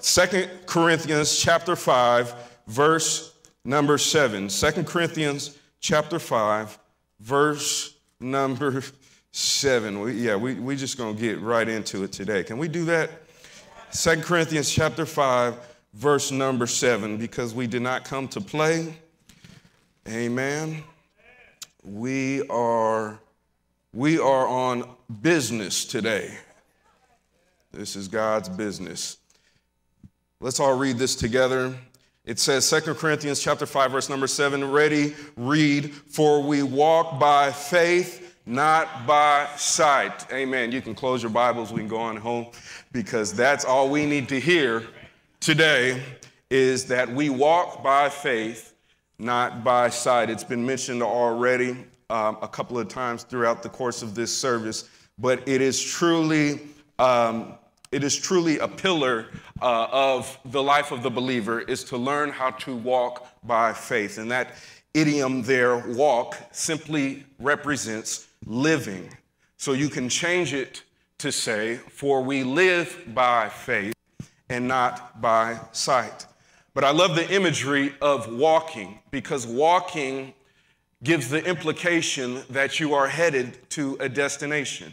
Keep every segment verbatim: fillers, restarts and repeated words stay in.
Second Corinthians chapter five, verse number seven. Second Corinthians chapter five, verse number seven. We, yeah, we we just gonna get right into it today. Can we do that? Second Corinthians chapter five, verse number seven, because we did not come to play. Amen. We are we are on business today. This is God's business. Let's all read this together. It says, Second Corinthians chapter five, verse number seven, ready, read, for we walk by faith, not by sight. Amen. You can close your Bibles. We can go on home, because that's all we need to hear today is that we walk by faith, not by sight. It's been mentioned already um, a couple of times throughout the course of this service, but it is truly, um, it is truly a pillar uh, of the life of the believer, is to learn how to walk by faith. And that idiom there, walk, simply represents living. So you can change it to say, for we live by faith and not by sight. But I love the imagery of walking, because walking gives the implication that you are headed to a destination.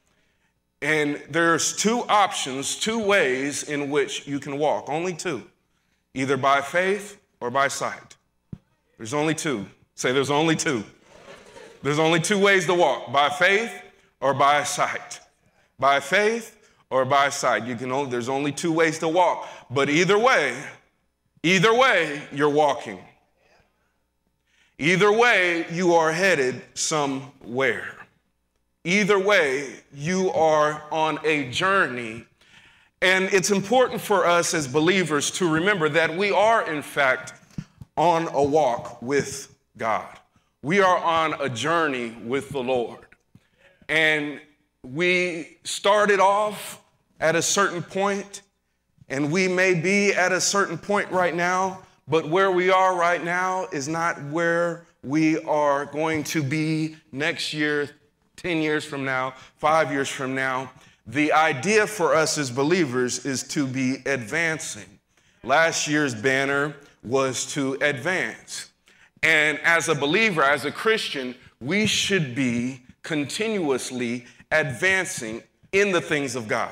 And there's two options, two ways in which you can walk, only two, either by faith or by sight. There's only two. Say, there's only two. There's only two ways to walk, by faith or by sight. By faith or by sight. You can only, there's only two ways to walk, but either way, either way, you're walking. Either way, you are headed somewhere. Either way, you are on a journey. And it's important for us as believers to remember that we are, in fact, on a walk with God. We are on a journey with the Lord. And we started off at a certain point, and we may be at a certain point right now, but where we are right now is not where we are going to be next year, ten years from now, five years from now. The idea for us as believers is to be advancing. Last year's banner was to advance. And as a believer, as a Christian, we should be continuously advancing in the things of God.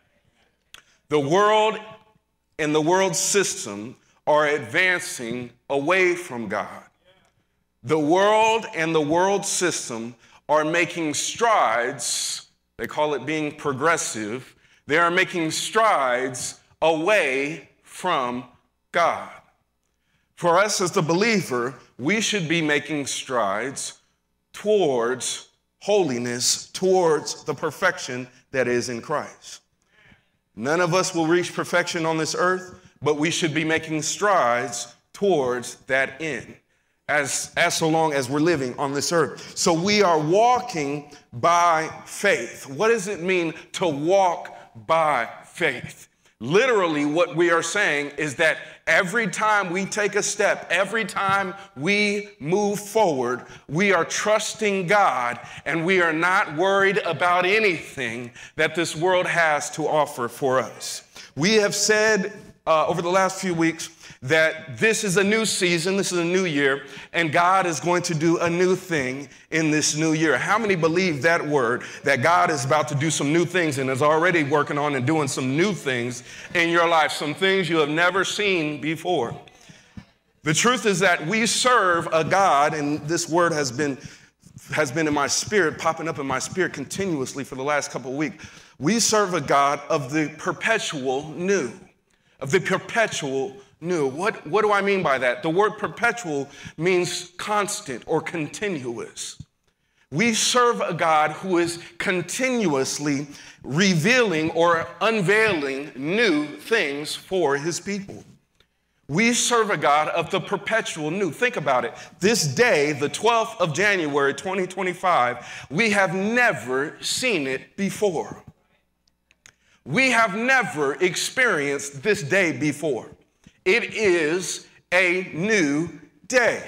The world and the world system are advancing away from God. The world and the world system are making strides. They call it being progressive. They are making strides away from God. For us as the believer, we should be making strides towards holiness, towards the perfection that is in Christ. None of us will reach perfection on this earth, but we should be making strides towards that end, as, as so long as we're living on this earth. So we are walking by faith. What does it mean to walk by faith? Literally, what we are saying is that every time we take a step, every time we move forward, we are trusting God, and we are not worried about anything that this world has to offer for us. We have said uh, over the last few weeks that this is a new season, this is a new year, and God is going to do a new thing in this new year. How many believe that word, that God is about to do some new things and is already working on and doing some new things in your life, some things you have never seen before? The truth is that we serve a God, and this word has been, has been in my spirit, popping up in my spirit continuously for the last couple of weeks. We serve a God of the perpetual new, of the perpetual new. What, what do I mean by that? The word perpetual means constant or continuous. We serve a God who is continuously revealing or unveiling new things for his people. We serve a God of the perpetual new. Think about it. This day, the twelfth of January, twenty twenty-five, we have never seen it before. We have never experienced this day before. It is a new day.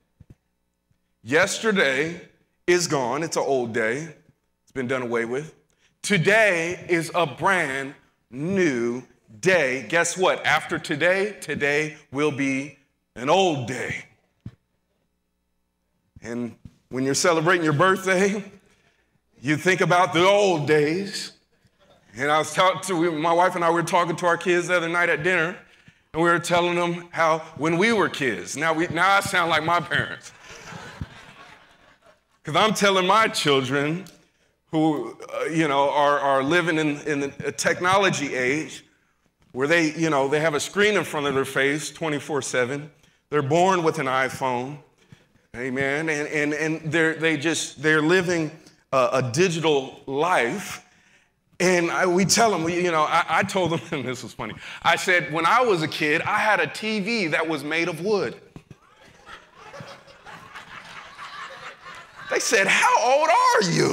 Yesterday is gone. It's an old day. It's been done away with. Today is a brand new day, guess what? After today, today will be an old day. And when you're celebrating your birthday, you think about the old days. And I was talking to, my wife and I were talking to our kids the other night at dinner, and we were telling them how when we were kids, now, we, now I sound like my parents. Because I'm telling my children who, uh, you know, are, are living in, in a technology age where they, you know, they have a screen in front of their face twenty-four seven. They're born with an iPhone, amen, and, and, and they're, they just, they're living a, a digital life. And I, we tell them, you know, I, I told them, and this was funny, I said, when I was a kid, I had a T V that was made of wood. They said, how old are you?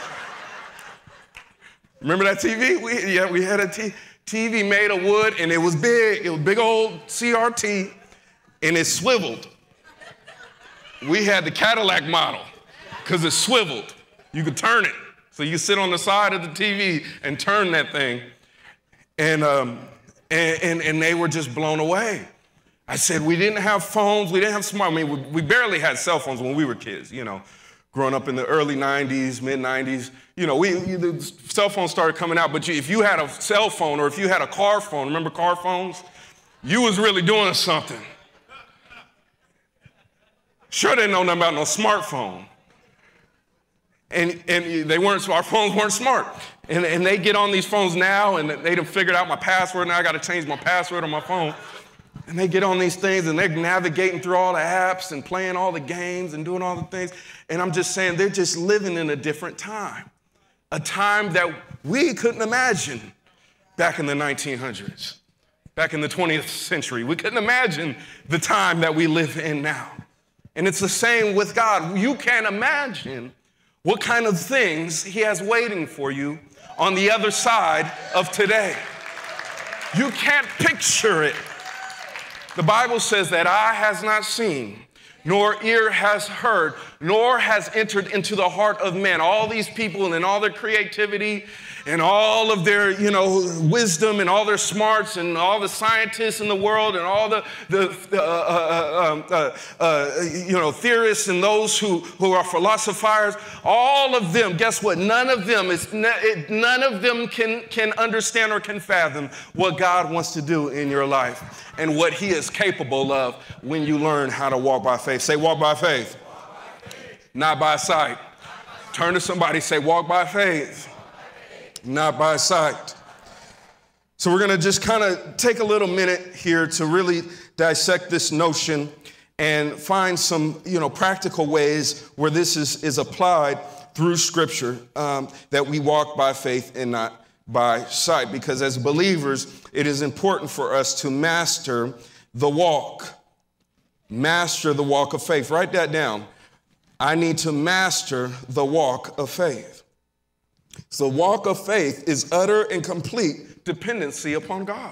Remember that T V? We, yeah, we had a t- TV made of wood, and it was big. It was big old C R T, and it swiveled. We had the Cadillac model, because it swiveled. You could turn it. So you sit on the side of the T V and turn that thing. And, um, and, and, and they were just blown away. I said, we didn't have phones. We didn't have smart. I mean, we, we barely had cell phones when we were kids, you know, growing up in the early nineties, mid nineties. You know, we, the cell phones started coming out. But you, if you had a cell phone or if you had a car phone, remember car phones? You was really doing something. Sure didn't know nothing about no smartphone. And, and they weren't, our phones weren't smart. And, and they get on these phones now, and they done figured out my password. Now I got to change my password on my phone. And they get on these things, and they're navigating through all the apps and playing all the games and doing all the things. And I'm just saying, they're just living in a different time, a time that we couldn't imagine back in the nineteen hundreds, back in the twentieth century. We couldn't imagine the time that we live in now. And it's the same with God. You can't imagine what kind of things he has waiting for you on the other side of today. You can't picture it. The Bible says that eye has not seen, nor ear has heard, nor has entered into the heart of man. All these people and all their creativity and all of their, you know, wisdom and all their smarts and all the scientists in the world and all the, the, the uh, uh, uh, uh, you know, theorists and those who, who are philosophers, all of them, guess what? None of them is, none of them can, can understand or can fathom what God wants to do in your life and what he is capable of when you learn how to walk by faith. Say, walk by faith, walk by faith. Not by sight. Turn to somebody, say, walk by faith, not by sight. So we're going to just kind of take a little minute here to really dissect this notion and find some, you know, practical ways where this is, is applied through Scripture, um, that we walk by faith and not by sight. Because as believers, it is important for us to master the walk. Master the walk of faith. Write that down. I need to master the walk of faith. So walk of faith is utter and complete dependency upon God.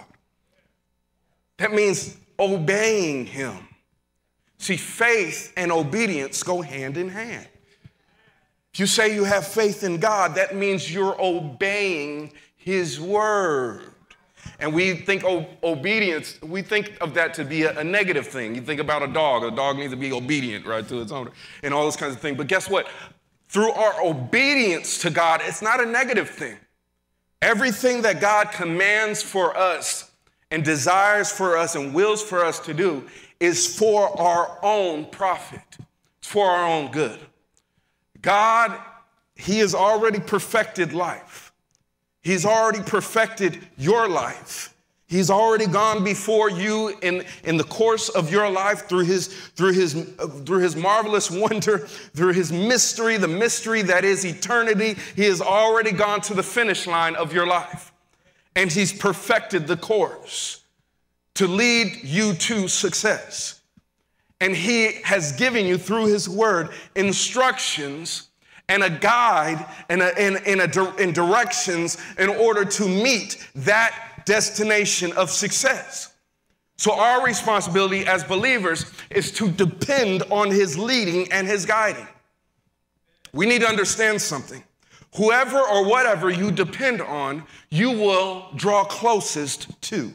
That means obeying him. See, faith and obedience go hand in hand. If you say you have faith in God, that means you're obeying his word. And we think o- obedience, we think of that to be a, a negative thing. You think about a dog. A dog needs to be obedient, right, to its owner and all those kinds of things. But guess what? Through our obedience to God, it's not a negative thing. Everything that God commands for us and desires for us and wills for us to do is for our own profit. It's for our own good. God, he has already perfected life. He's already perfected your life. He's already gone before you in, in the course of your life through his, through, his, uh, through his marvelous wonder, through his mystery, the mystery that is eternity. He has already gone to the finish line of your life. And he's perfected the course to lead you to success. And he has given you through his word instructions and a guide and, a, and, and, a, and directions in order to meet that destination of success. So our responsibility as believers is to depend on his leading and his guiding. We need to understand something. Whoever or whatever you depend on, you will draw closest to.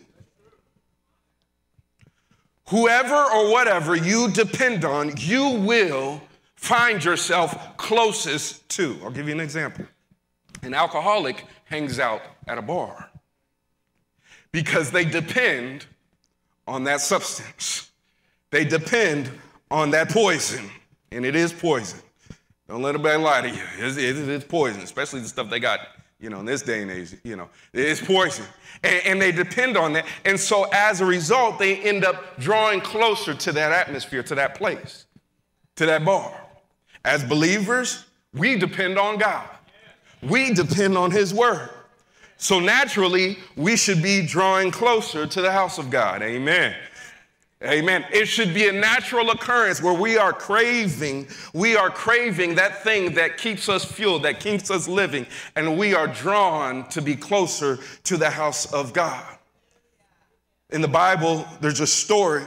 Whoever or whatever you depend on, you will find yourself closest to. I'll give you an example. An alcoholic hangs out at a bar because they depend on that substance. They depend on that poison, and it is poison. Don't let anybody lie to you. It's, it's poison, especially the stuff they got, you know, in this day and age, you know. It's poison. And, and they depend on that. And so as a result, they end up drawing closer to that atmosphere, to that place, to that bar. As believers, we depend on God. We depend on his word. So naturally, we should be drawing closer to the house of God. Amen. Amen. It should be a natural occurrence where we are craving, we are craving that thing that keeps us fueled, that keeps us living, and we are drawn to be closer to the house of God. In the Bible, there's a story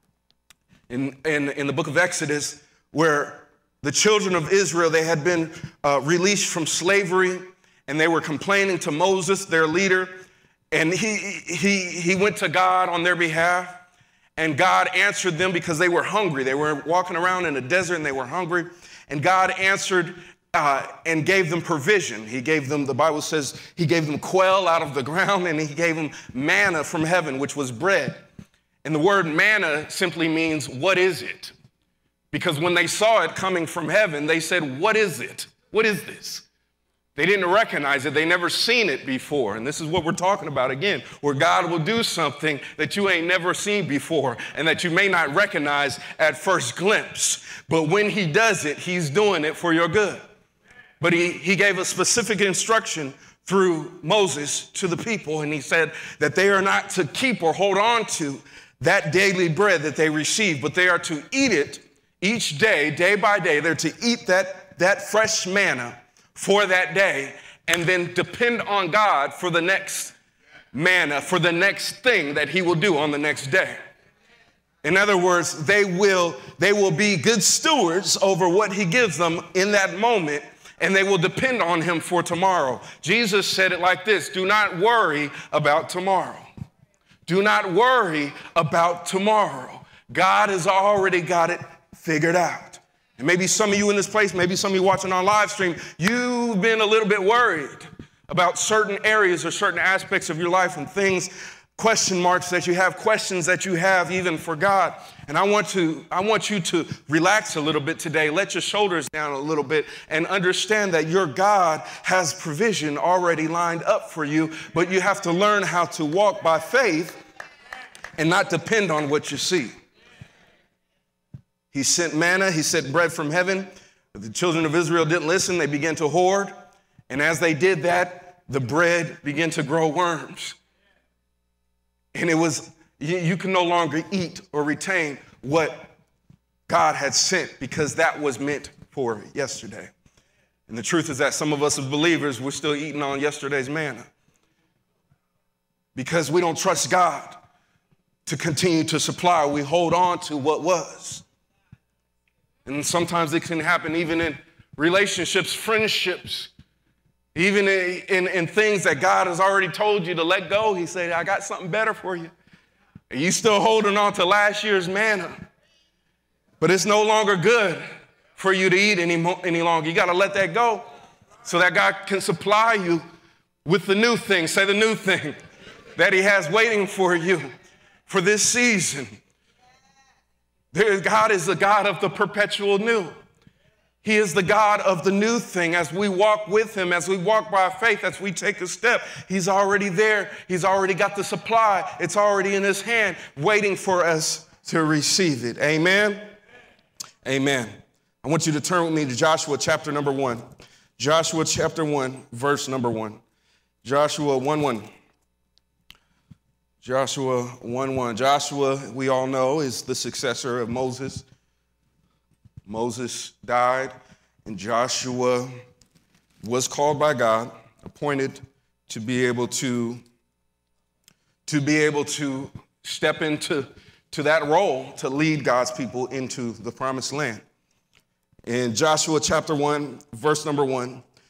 in, in, in the book of Exodus where the children of Israel, they had been uh, released from slavery, and they were complaining to Moses, their leader, and he, he, he went to God on their behalf. And God answered them because they were hungry. They were walking around in the desert and they were hungry. And God answered uh, and gave them provision. He gave them, the Bible says, he gave them quail out of the ground, and he gave them manna from heaven, which was bread. And the word manna simply means, what is it? Because when they saw it coming from heaven, they said, what is it? What is this? They didn't recognize it. They never seen it before. And this is what we're talking about again, where God will do something that you ain't never seen before and that you may not recognize at first glimpse. But when he does it, he's doing it for your good. But he, he gave a specific instruction through Moses to the people. And he said that they are not to keep or hold on to that daily bread that they receive, but they are to eat it each day, day by day. They're to eat that, that fresh manna for that day, and then depend on God for the next manna, for the next thing that he will do on the next day. In other words, they will, they will be good stewards over what he gives them in that moment, and they will depend on him for tomorrow. Jesus said it like this: do not worry about tomorrow. Do not worry about tomorrow. God has already got it figured out. And maybe some of you in this place, maybe some of you watching on live stream, you've been a little bit worried about certain areas or certain aspects of your life and things, question marks that you have, questions that you have even for God. And I want to, I want you to relax a little bit today, let your shoulders down a little bit, and understand that your God has provision already lined up for you, but you have to learn how to walk by faith and not depend on what you see. He sent manna, he sent bread from heaven. But the children of Israel didn't listen. They began to hoard. And as they did that, the bread began to grow worms. And it was, you, you can no longer eat or retain what God had sent because that was meant for yesterday. And the truth is that some of us as believers, we're still eating on yesterday's manna because we don't trust God to continue to supply. We hold on to what was. And sometimes it can happen even in relationships, friendships, even in, in, in things that God has already told you to let go. He said, I got something better for you. And you still holding on to last year's manna. But it's no longer good for you to eat any, mo- any longer. You got to let that go so that God can supply you with the new thing. Say the new thing that he has waiting for you for this season. There, God is the God of the perpetual new. He is the God of the new thing. As we walk with him, as we walk by faith, as we take a step, he's already there. He's already got the supply. It's already in his hand, waiting for us to receive it. Amen? Amen. I want you to turn with me to Joshua chapter number one. Joshua chapter one, verse number one. Joshua one one. Joshua one one. Joshua, we all know, is the successor of Moses. Moses died, and Joshua was called by God, appointed to be able to, to be able to step into to that role to lead God's people into the promised land. In Joshua chapter one, verse number one,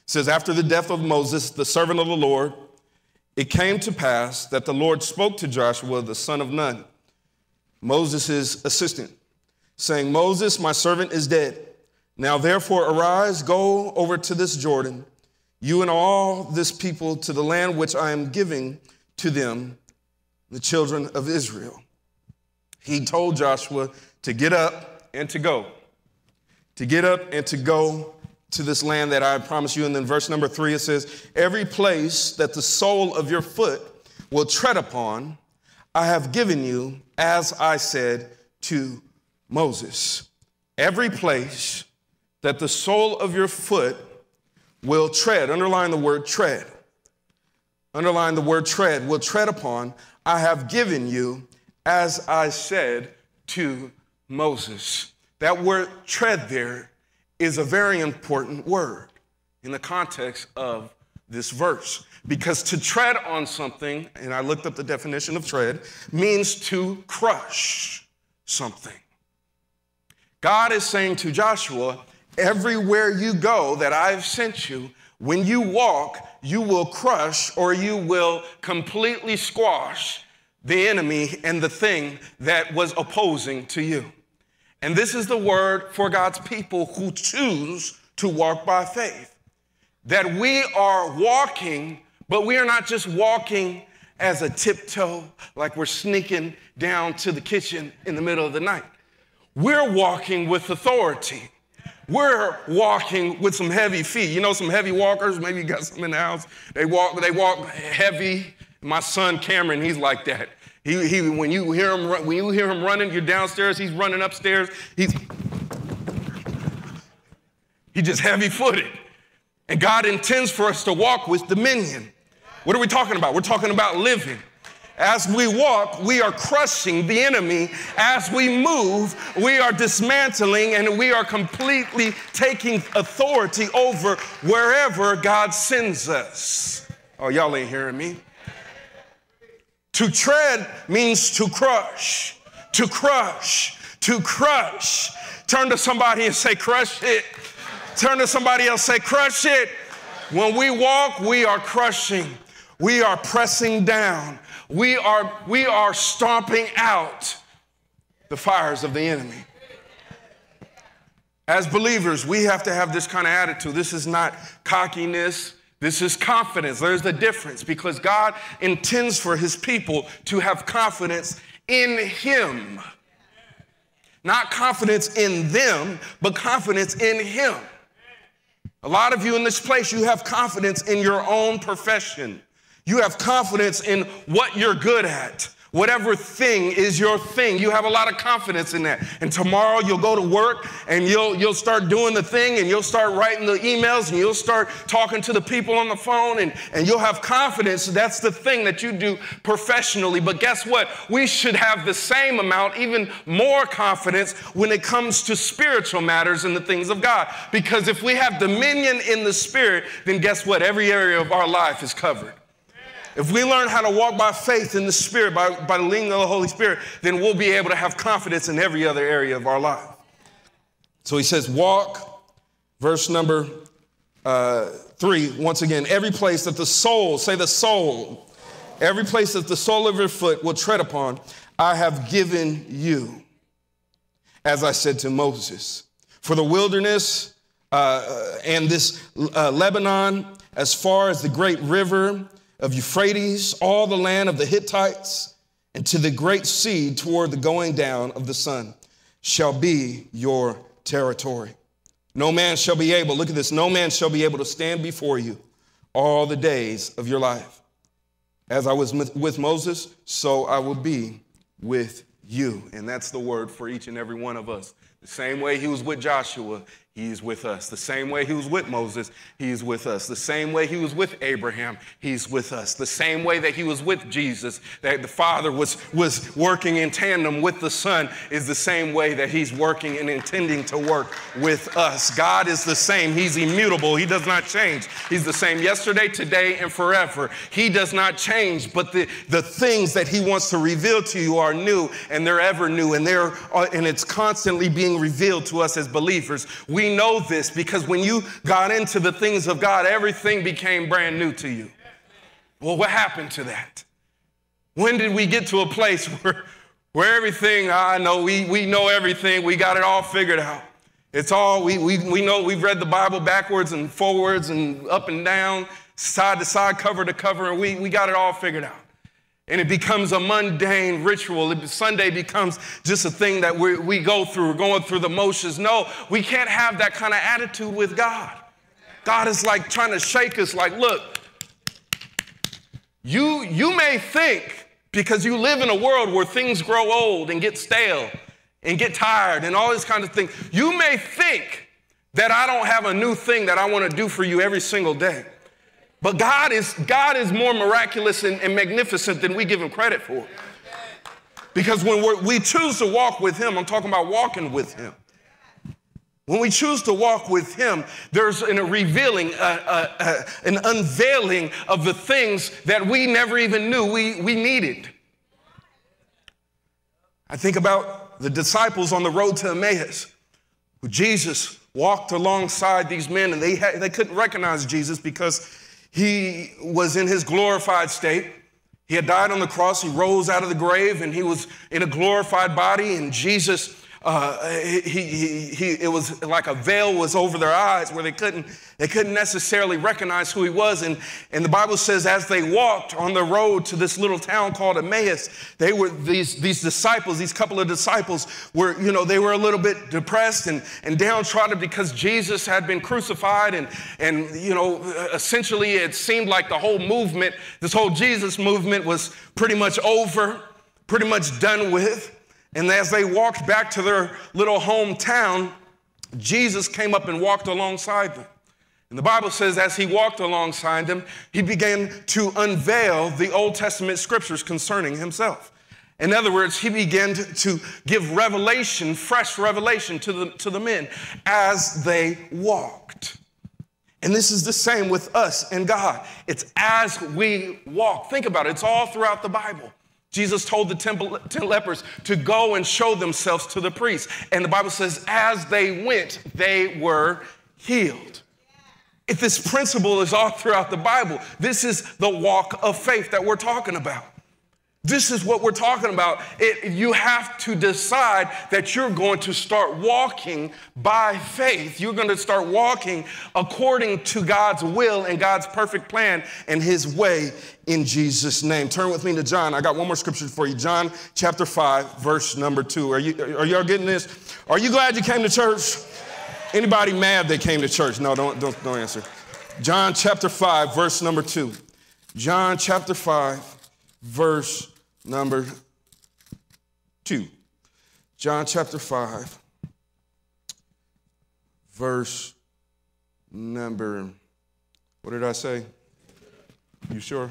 It says, after the death of Moses, the servant of the Lord, it came to pass that the Lord spoke to Joshua, the son of Nun, Moses' assistant, saying, Moses, my servant, is dead. Now therefore arise, go over to this Jordan, you and all this people, to the land which I am giving to them, the children of Israel. He told Joshua to get up and to go, to get up and to go to this land that I promise you. And then verse number three, it says, every place that the sole of your foot will tread upon, I have given you, as I said to Moses. Every place that the sole of your foot will tread, underline the word tread, underline the word tread, will tread upon, I have given you, as I said to Moses. That word tread there is a very important word in the context of this verse, because to tread on something, and I looked up the definition of tread, means to crush something. God is saying to Joshua, everywhere you go that I've sent you, when you walk, you will crush or you will completely squash the enemy and the thing that was opposing to you. And this is the word for God's people who choose to walk by faith. That we are walking, but we are not just walking as a tiptoe, like we're sneaking down to the kitchen in the middle of the night. We're walking with authority. We're walking with some heavy feet. You know, some heavy walkers, maybe you got some in the house. They walk, they walk heavy. My son Cameron, he's like that. He, he, when you hear him, when you hear him running, you're downstairs, he's running upstairs. He's, he's just heavy-footed. And God intends for us to walk with dominion. What are we talking about? We're talking about living. As we walk, we are crushing the enemy. As we move, we are dismantling and we are completely taking authority over wherever God sends us. Oh, y'all ain't hearing me. To tread means to crush, to crush, to crush. Turn to somebody and say, crush it. Turn to somebody else, say, crush it. When we walk, we are crushing. We are pressing down. We are, we are stomping out the fires of the enemy. As believers, we have to have this kind of attitude. This is not cockiness. This is confidence. There's the difference, because God intends for his people to have confidence in him. Not confidence in them, but confidence in him. A lot of you in this place, you have confidence in your own profession. You have confidence in what you're good at. Whatever thing is your thing, you have a lot of confidence in that. And tomorrow you'll go to work and you'll, you'll start doing the thing and you'll start writing the emails and you'll start talking to the people on the phone and, and you'll have confidence. That's the thing that you do professionally. But guess what? We should have the same amount, even more confidence when it comes to spiritual matters and the things of God. Because if we have dominion in the spirit, then guess what? Every area of our life is covered. If we learn how to walk by faith in the Spirit, by, by the leading of the Holy Spirit, then we'll be able to have confidence in every other area of our life. So he says, walk, verse number uh, three, once again, every place that the soul, say the soul, every place that the sole of your foot will tread upon, I have given you, as I said to Moses. For the wilderness uh, and this uh, Lebanon, as far as the great river of Euphrates, all the land of the Hittites, and to the great sea toward the going down of the sun, shall be your territory. No man shall be able, look at this, no man shall be able to stand before you all the days of your life. As I was with Moses, so I will be with you. And that's the word for each and every one of us. The same way he was with Joshua, he is with us. The same way he was with Moses, he is with us. The same way he was with Abraham, he's with us. The same way that he was with Jesus, that the Father was, was working in tandem with the Son, is the same way that he's working and intending to work with us. God is the same. He's immutable. He does not change. He's the same yesterday, today, and forever. He does not change, but the, the things that he wants to reveal to you are new, and they're ever new, and, they're, and it's constantly being revealed to us as believers. We we know this? Because when you got into the things of God, everything became brand new to you. Well, what happened to that? When did we get to a place where, where everything, I know, we, we know everything, we got it all figured out. It's all, we, we, we know, we've read the Bible backwards and forwards and up and down, side to side, cover to cover, and we, we got it all figured out. And it becomes a mundane ritual. Sunday becomes just a thing that we, we go through. We're going through the motions. No, we can't have that kind of attitude with God. God is like trying to shake us like, look, you, you may think, because you live in a world where things grow old and get stale and get tired and all this kind of thing, you may think that I don't have a new thing that I want to do for you every single day. But God is, God is more miraculous and, and magnificent than we give him credit for. Because when we're, we choose to walk with him, I'm talking about walking with him. When we choose to walk with him, there's an, a revealing, uh, uh, uh, an unveiling of the things that we never even knew we, we needed. I think about the disciples on the road to Emmaus, who Jesus walked alongside these men, and they, had, they couldn't recognize Jesus because he was in his glorified state. He had died on the cross. He rose out of the grave, and he was in a glorified body. And Jesus, uh, he, he, he, it was like a veil was over their eyes where they couldn't, they couldn't necessarily recognize who he was. And, and the Bible says as they walked on the road to this little town called Emmaus, they were these, these disciples, these couple of disciples were, you know, they were a little bit depressed and, and downtrodden because Jesus had been crucified. And, and, you know, essentially it seemed like the whole movement, this whole Jesus movement was pretty much over, pretty much done with. And as they walked back to their little hometown, Jesus came up and walked alongside them. And the Bible says as he walked alongside them, he began to unveil the Old Testament scriptures concerning himself. In other words, he began to, to give revelation, fresh revelation to the, to the men as they walked. And this is the same with us and God. It's as we walk. Think about it. It's all throughout the Bible. Jesus told the temple, ten lepers to go and show themselves to the priests. And the Bible says as they went, they were healed. If this principle is all throughout the Bible, this is the walk of faith that we're talking about. This is what we're talking about. It, you have to decide that you're going to start walking by faith. You're going to start walking according to God's will and God's perfect plan and his way in Jesus' name. Turn with me to John. I got one more scripture for you. John chapter five, verse number two. Are you, are y'all getting this? Are you glad you came to church? Anybody mad they came to church? No, don't, don't, don't answer. John chapter five, verse number two. John chapter five, verse number two. John chapter five, verse number, what did I say? You sure?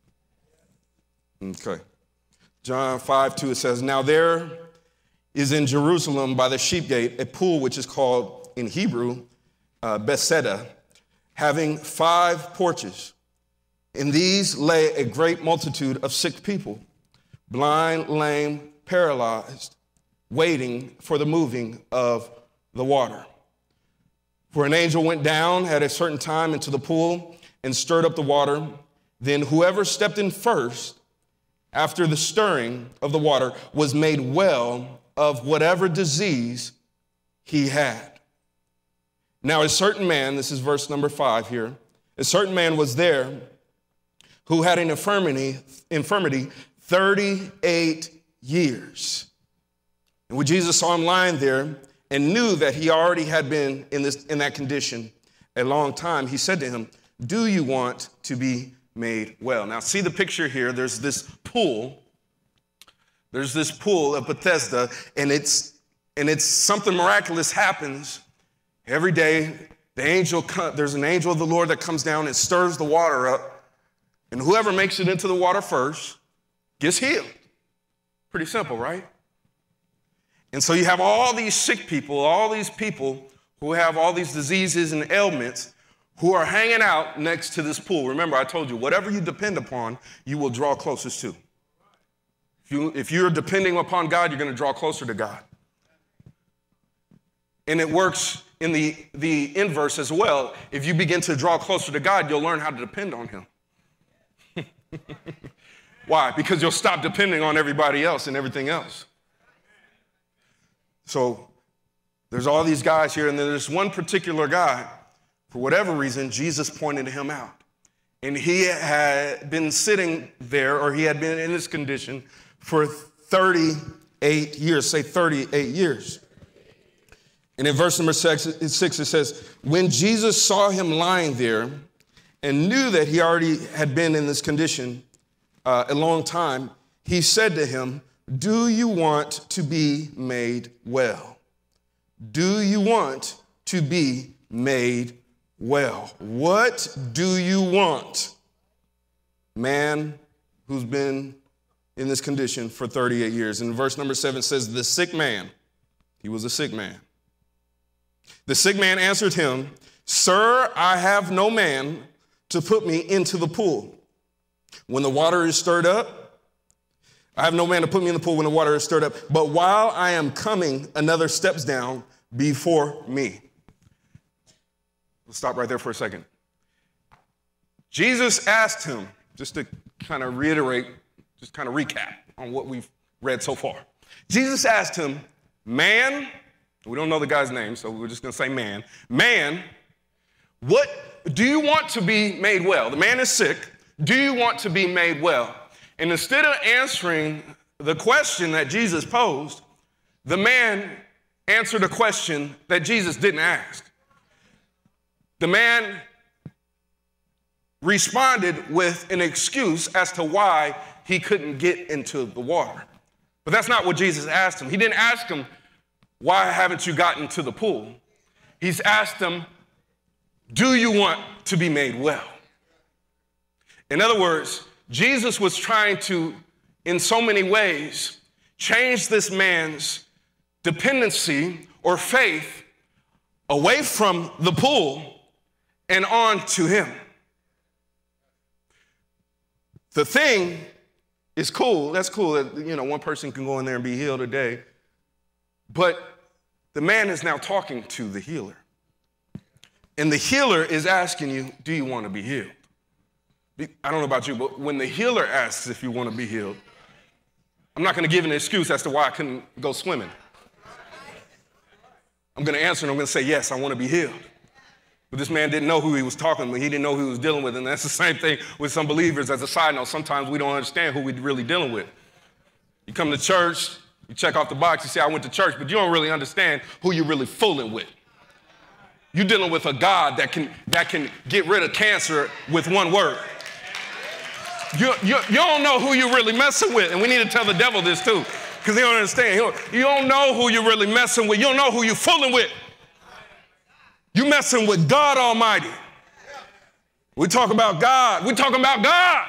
Okay. John five, two, it says, now there is in Jerusalem by the sheep gate a pool which is called in Hebrew, uh, Bethesda, having five porches. In these lay a great multitude of sick people, blind, lame, paralyzed, waiting for the moving of the water. For an angel went down at a certain time into the pool and stirred up the water. Then whoever stepped in first after the stirring of the water was made well of whatever disease he had. Now a certain man, this is verse number five here, a certain man was there who had an infirmity, infirmity thirty-eight years. And when Jesus saw him lying there and knew that he already had been in this in that condition a long time, he said to him, do you want to be made well? Now see the picture here. There's this pool. There's this pool of Bethesda, and it's and it's something miraculous happens every day. The angel, there's an angel of the Lord that comes down and stirs the water up, and whoever makes it into the water first gets healed. Pretty simple, right? And so you have all these sick people, all these people who have all these diseases and ailments who are hanging out next to this pool. Remember, I told you, whatever you depend upon, you will draw closest to. If, you, if you're depending upon God, you're going to draw closer to God. And it works in the, the inverse as well. If you begin to draw closer to God, you'll learn how to depend on him. Why? Because you'll stop depending on everybody else and everything else. So there's all these guys here, and then there's one particular guy, for whatever reason, Jesus pointed him out. And he had been sitting there, or he had been in this condition for thirty-eight years, say thirty-eight years. And in verse number six, it says, when Jesus saw him lying there and knew that he already had been in this condition uh, a long time, he said to him, do you want to be made well? Do you want to be made well? What do you want? Man who's been in this condition for thirty-eight years. And verse number seven says, the sick man, he was a sick man. The sick man answered him, sir, I have no man to put me into the pool when the water is stirred up. I have no man to put me in the pool when the water is stirred up. But while I am coming, another steps down before me. Let's stop right there for a second. Jesus asked him, just to kind of reiterate, just kind of recap on what we've read so far. Jesus asked him, man, we don't know the guy's name, so we're just going to say man. Man, what do you want to be made well? The man is sick. Do you want to be made well? And instead of answering the question that Jesus posed, the man answered a question that Jesus didn't ask. The man responded with an excuse as to why he couldn't get into the water. But that's not what Jesus asked him. He didn't ask him, why haven't you gotten to the pool? He's asked him, do you want to be made well? In other words, Jesus was trying to, in so many ways, change this man's dependency or faith away from the pool and on to him. The thing is cool. That's cool that, you know, one person can go in there and be healed a day. But the man is now talking to the healer. And the healer is asking you, do you want to be healed? I don't know about you, but when the healer asks if you want to be healed, I'm not going to give an excuse as to why I couldn't go swimming. I'm going to answer and I'm going to say, yes, I want to be healed. But this man didn't know who he was talking with. He didn't know who he was dealing with. And that's the same thing with some believers. As a side note, sometimes we don't understand who we're really dealing with. You come to church, you check off the box, you say, I went to church, but you don't really understand who you're really fooling with. You're dealing with a God that can, that can get rid of cancer with one word. You, you, you don't know who you're really messing with. And we need to tell the devil this too, because he don't understand. Don't, you don't know who you're really messing with. You don't know who you're fooling with. You're messing with God Almighty. We talk about God. We're talking about God.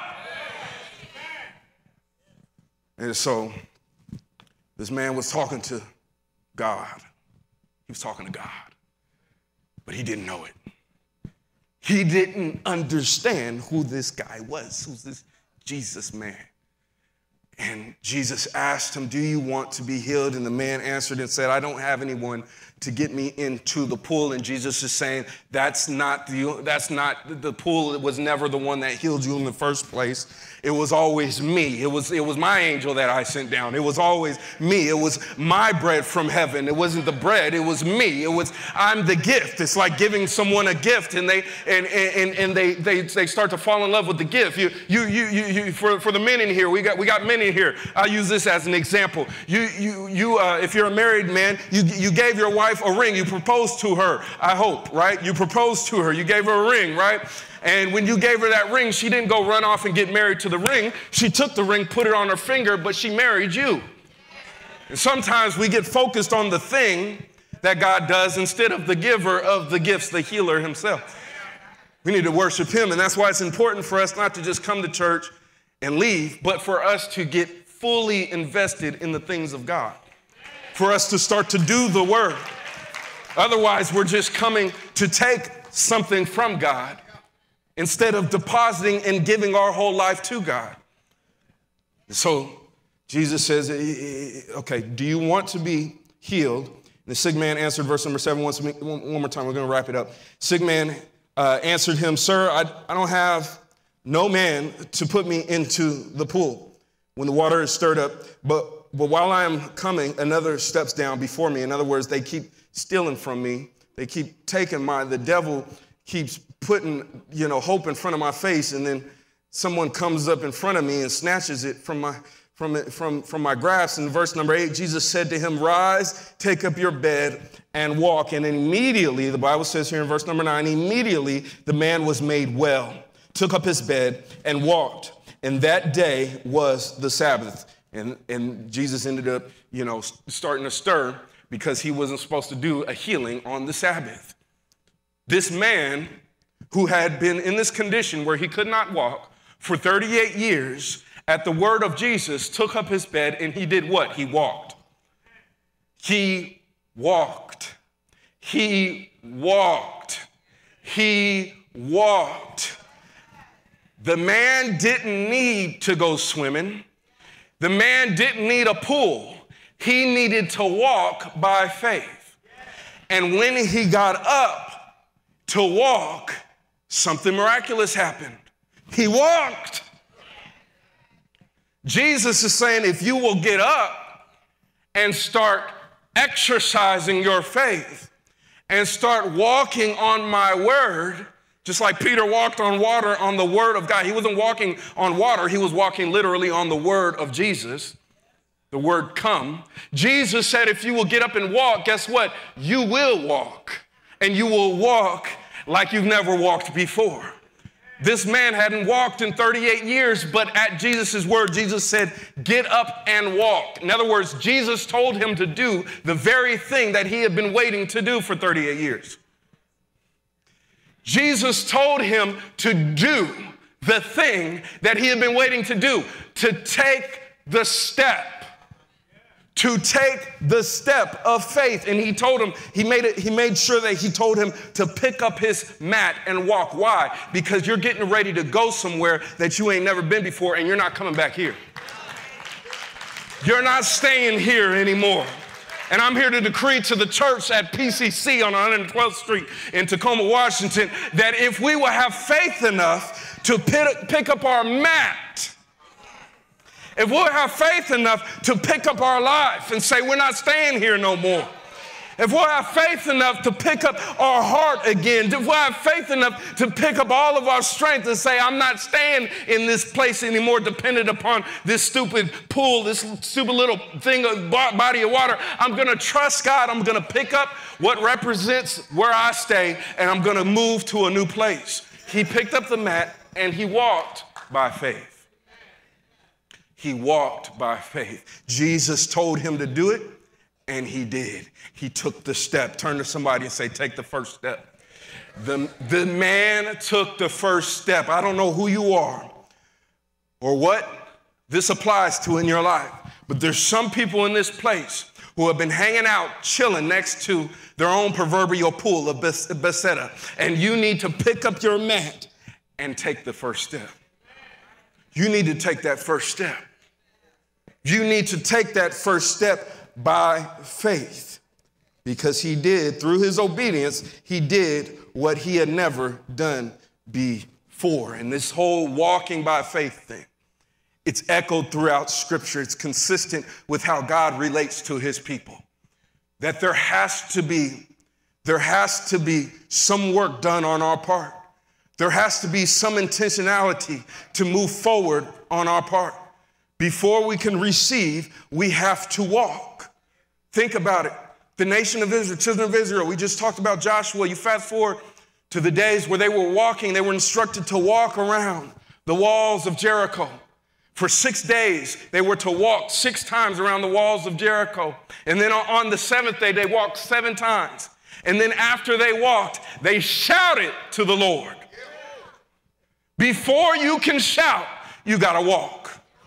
And so this man was talking to God. He was talking to God. But he didn't know it. He didn't understand who this guy was, who's this Jesus man. And Jesus asked him, do you want to be healed? And the man answered and said, I don't have anyone to get me into the pool. And Jesus is saying, that's not the, that's not the pool. It was never the one that healed you in the first place. It was always me. It was, it was my angel that I sent down. It was always me. It was my bread from heaven. It wasn't the bread. It was me. It was, I'm the gift. It's like giving someone a gift and they, and, and, and they, they, they start to fall in love with the gift. You, you, you, you, you for, for the men in here, we got, we got men in here. I'll use this as an example. You, you, you, uh, if you're a married man, you, you gave your wife a ring. You proposed to her, I hope, right? You proposed to her. You gave her a ring, right? And when you gave her that ring, she didn't go run off and get married to the ring. She took the ring, put it on her finger, but she married you. And sometimes we get focused on the thing that God does instead of the giver of the gifts, the healer himself. We need to worship him. And that's why it's important for us not to just come to church and leave, but for us to get fully invested in the things of God. For us to start to do the word. Otherwise, we're just coming to take something from God instead of depositing and giving our whole life to God. So Jesus says, okay, do you want to be healed? The sick man answered, verse number seven, once, one, one more time, we're going to wrap it up. Sick man uh, answered him, sir, I, I don't have no man to put me into the pool when the water is stirred up, but, but while I am coming, another steps down before me. In other words, they keep stealing from me. They keep taking my, the devil keeps putting, you know, hope in front of my face, and then someone comes up in front of me and snatches it from my, from, it, from, from my grasp. In verse number eight, Jesus said to him, rise, take up your bed and walk. And immediately, the Bible says here in verse number nine, immediately the man was made well, took up his bed and walked. And that day was the Sabbath. And, and Jesus ended up, you know, starting to stir because he wasn't supposed to do a healing on the Sabbath. This man who had been in this condition where he could not walk for thirty-eight years, at the word of Jesus, took up his bed and he did what? He walked. He walked. He walked. He walked. The man didn't need to go swimming. The man didn't need a pool. He needed to walk by faith. And when he got up to walk, something miraculous happened. He walked. Jesus is saying, if you will get up and start exercising your faith and start walking on my word, just like Peter walked on water on the word of God. He wasn't walking on water. He was walking literally on the word of Jesus, the word come. Jesus said, if you will get up and walk, guess what? You will walk, and you will walk like you've never walked before. This man hadn't walked in thirty-eight years, but at Jesus' word, Jesus said, get up and walk. In other words, Jesus told him to do the very thing that he had been waiting to do for thirty-eight years. Jesus told him to do the thing that he had been waiting to do, to take the step. To take the step of faith. And he told him, he made it, he made sure that he told him to pick up his mat and walk. Why? Because you're getting ready to go somewhere that you ain't never been before, and you're not coming back here. You're not staying here anymore. And I'm here to decree to the church at P C C on one hundred twelfth Street in Tacoma, Washington, that if we will have faith enough to pick up our mat, if we'll have faith enough to pick up our life and say, we're not staying here no more. If we'll have faith enough to pick up our heart again, if we'll have faith enough to pick up all of our strength and say, I'm not staying in this place anymore dependent upon this stupid pool, this stupid little thing, of body of water. I'm going to trust God. I'm going to pick up what represents where I stay, and I'm going to move to a new place. He picked up the mat and he walked by faith. He walked by faith. Jesus told him to do it, and he did. He took the step. Turn to somebody and say, take the first step. The, the man took the first step. I don't know who you are or what this applies to in your life, but there's some people in this place who have been hanging out, chilling next to their own proverbial pool of Bethesda, and you need to pick up your mat and take the first step. You need to take that first step. You need to take that first step by faith, because he did, through his obedience, he did what he had never done before. And this whole walking by faith thing, it's echoed throughout Scripture. It's consistent with how God relates to his people. That there has to be, there has to be some work done on our part. There has to be some intentionality to move forward on our part. Before we can receive, we have to walk. Think about it. The nation of Israel, children of Israel, we just talked about Joshua. You fast forward to the days where they were walking. They were instructed to walk around the walls of Jericho. For six days, they were to walk six times around the walls of Jericho. And then on the seventh day, they walked seven times. And then after they walked, they shouted to the Lord. Before you can shout, you got to walk.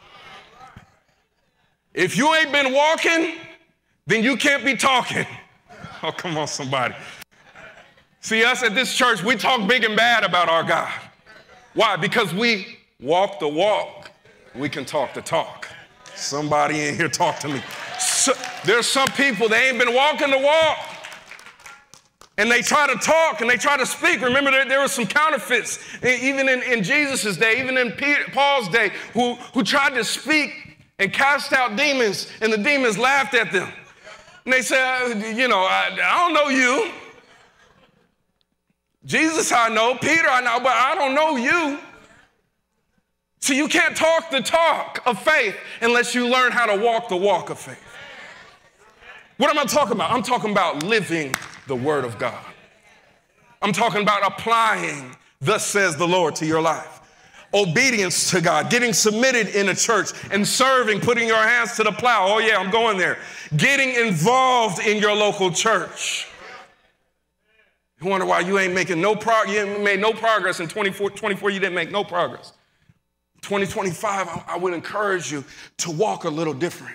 If you ain't been walking, then you can't be talking. Oh, come on, somebody. See, us at this church, we talk big and bad about our God. Why? Because we walk the walk. We can talk the talk. Somebody in here talk to me. So, there's some people, they ain't been walking the walk. And they try to talk and they try to speak. Remember, there, there were some counterfeits, even in, in Jesus' day, even in Peter, Paul's day, who, who tried to speak and cast out demons, and the demons laughed at them. And they said, you know, I, I don't know you. Jesus I know, Peter I know, but I don't know you. So you can't talk the talk of faith unless you learn how to walk the walk of faith. What am I talking about? I'm talking about living the word of God. I'm talking about applying, thus says the Lord, to your life. Obedience to God, getting submitted in a church and serving, putting your hands to the plow. Oh yeah, I'm going there. Getting involved in your local church. You wonder why you ain't making no progress. You ain't made no progress in twenty-four, twenty-four, you didn't make no progress. twenty twenty-five, I, I would encourage you to walk a little different.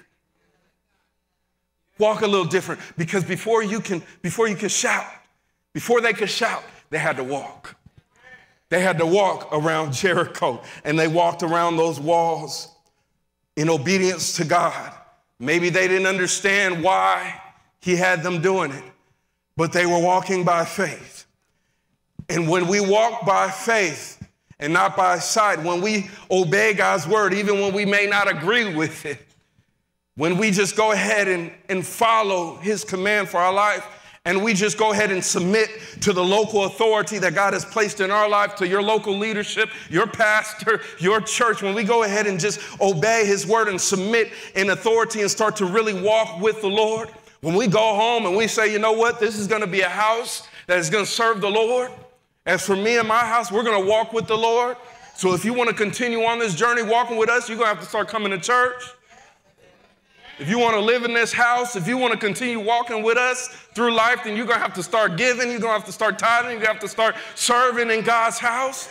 Walk a little different, because before you can, before you can shout, before they could shout, they had to walk. They had to walk around Jericho, and they walked around those walls in obedience to God. Maybe they didn't understand why he had them doing it, but they were walking by faith. And when we walk by faith and not by sight, when we obey God's word, even when we may not agree with it, when we just go ahead and, and follow his command for our life, and we just go ahead and submit to the local authority that God has placed in our life, to your local leadership, your pastor, your church, when we go ahead and just obey his word and submit in authority and start to really walk with the Lord, when we go home and we say, you know what, this is going to be a house that is going to serve the Lord. As for me and my house, we're going to walk with the Lord. So if you want to continue on this journey walking with us, you're going to have to start coming to church. If you want to live in this house, if you want to continue walking with us through life, then you're going to have to start giving. You're going to have to start tithing. You're going to have to start serving in God's house.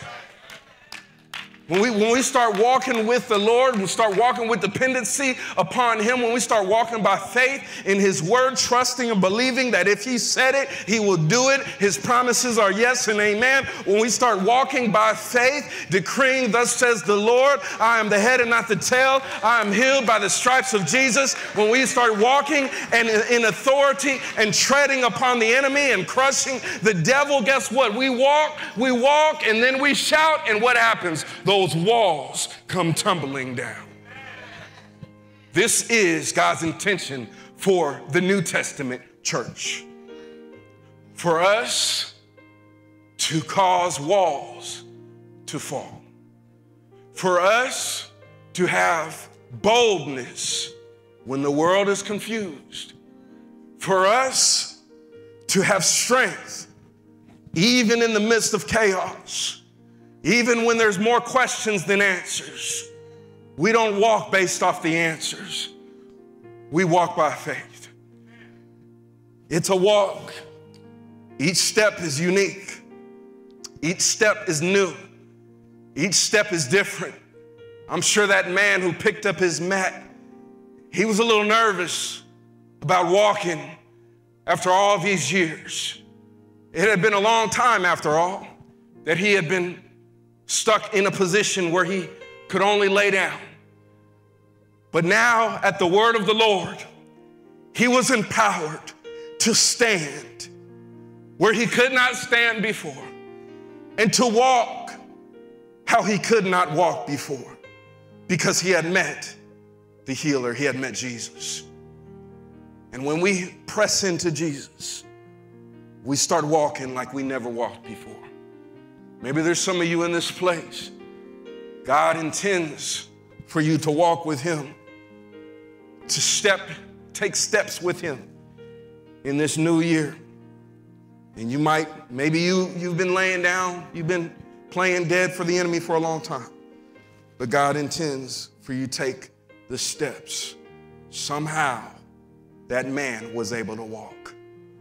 When we, when we start walking with the Lord, we start walking with dependency upon him, when we start walking by faith in his word, trusting and believing that if he said it, he will do it. His promises are yes and amen. When we start walking by faith, decreeing, thus says the Lord, I am the head and not the tail. I am healed by the stripes of Jesus. When we start walking and in authority and treading upon the enemy and crushing the devil, guess what? We walk, we walk, and then we shout, and what happens? Those walls come tumbling down. This is God's intention for the New Testament church. For us to cause walls to fall. For us to have boldness when the world is confused. For us to have strength even in the midst of chaos. Even when there's more questions than answers, we don't walk based off the answers. We walk by faith. It's a walk. Each step is unique. Each step is new. Each step is different. I'm sure that man who picked up his mat, he was a little nervous about walking after all these years. It had been a long time, after all, that he had been stuck in a position where he could only lay down. But now, at the word of the Lord, he was empowered to stand where he could not stand before, and to walk how he could not walk before, because he had met the healer, he had met Jesus. And when we press into Jesus, we start walking like we never walked before. Maybe there's some of you in this place. God intends for you to walk with him, to step, take steps with him in this new year. And you might, maybe you, you've been laying down, you've been playing dead for the enemy for a long time. But God intends for you to take the steps. Somehow, that man was able to walk.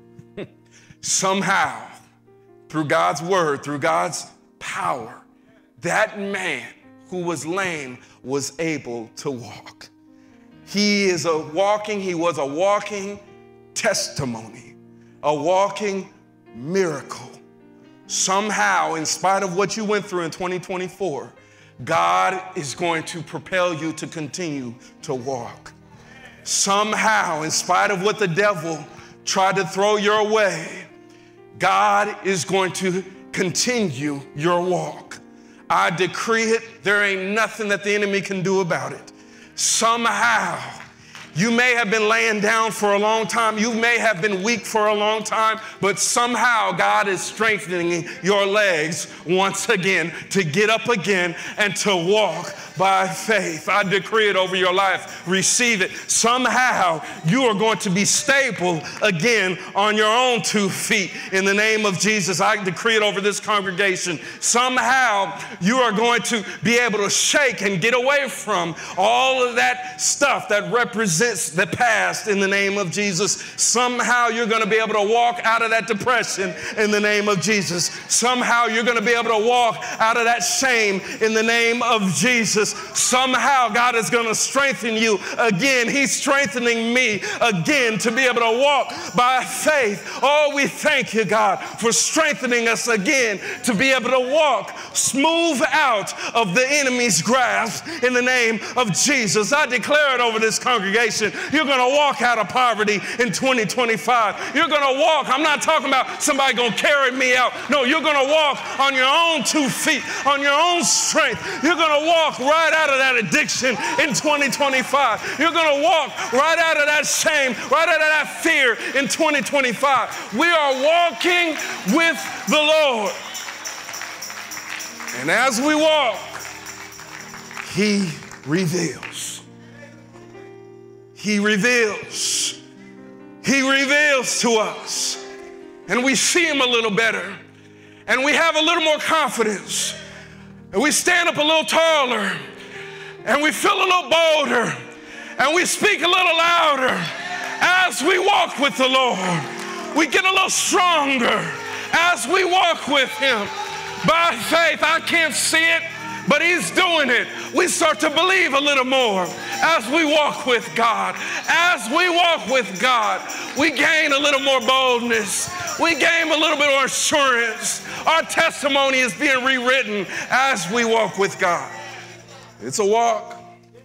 Somehow, through God's word, through God's power, that man who was lame was able to walk. He is a walking, he was a walking testimony, a walking miracle. Somehow, in spite of what you went through in twenty twenty-four, God is going to propel you to continue to walk. somehow, in spite of what the devil tried to throw your way, God is going to continue your walk. I decree it. There ain't nothing that the enemy can do about it. Somehow, you may have been laying down for a long time. You may have been weak for a long time, but somehow God is strengthening your legs once again to get up again and to walk by faith. I decree it over your life. Receive it. Somehow you are going to be stable again on your own two feet in the name of Jesus. I decree it over this congregation. Somehow you are going to be able to shake and get away from all of that stuff that represents the past in the name of Jesus. Somehow you're going to be able to walk out of that depression in the name of Jesus. Somehow you're going to be able to walk out of that shame in the name of Jesus. Somehow God is going to strengthen you again. He's strengthening me again to be able to walk by faith. Oh, we thank you, God, for strengthening us again to be able to walk smooth out of the enemy's grasp in the name of Jesus. I declare it over this congregation. You're going to walk out of poverty in twenty twenty-five. You're going to walk. I'm not talking about somebody going to carry me out. No, you're going to walk on your own two feet, on your own strength. You're going to walk right out of that addiction in twenty twenty-five. You're going to walk right out of that shame, right out of that fear in twenty twenty-five. We are walking with the Lord. And as we walk, He reveals. He reveals. He reveals to us. And we see Him a little better. And we have a little more confidence. And we stand up a little taller. And we feel a little bolder. And we speak a little louder. As we walk with the Lord, we get a little stronger as we walk with Him. By faith, I can't see it, but He's doing it. We start to believe a little more as we walk with God. As we walk with God, we gain a little more boldness. We gain a little bit more assurance. Our testimony is being rewritten as we walk with God. It's a walk.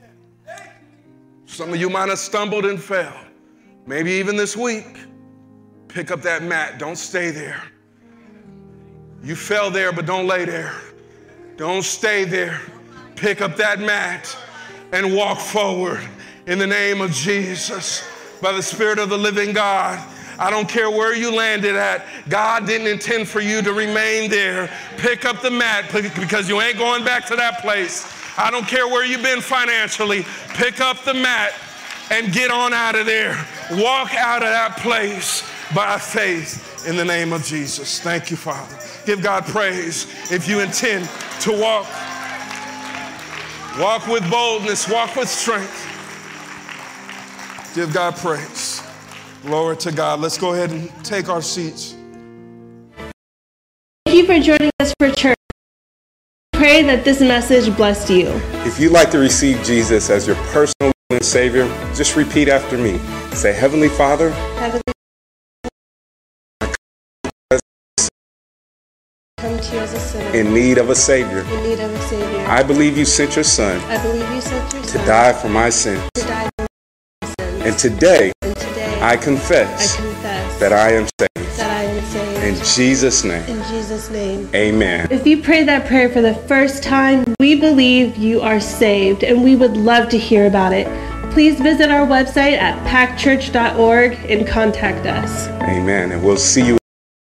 Some of you might have stumbled and fell. Maybe even this week. Pick up that mat. Don't stay there. You fell there, but don't lay there. Don't stay there. Pick up that mat and walk forward in the name of Jesus. By the Spirit of the living God, I don't care where you landed at. God didn't intend for you to remain there. Pick up the mat because you ain't going back to that place. I don't care where you've been financially. Pick up the mat and get on out of there. Walk out of that place by faith in the name of Jesus. Thank you, Father. Give God praise. If you intend to walk, walk with boldness, walk with strength. Give God praise. Glory to God. Let's go ahead and take our seats. Thank you for joining us for church. Pray that this message blessed you. If you'd like to receive Jesus as your personal and Savior, just repeat after me. Say, Heavenly Father, Heavenly come to you as a sinner in need of a Savior. in need of a Savior. I believe you sent your Son I believe you sent your to Son die for my sins. to die for my sins. And today, And today I I confess confess that I am saved. that I am saved. In Jesus' name, In Jesus' name. amen. If you prayed that prayer for the first time, we believe you are saved, and we would love to hear about it. Please visit our website at pack church dot org and contact us. Amen. And we'll see you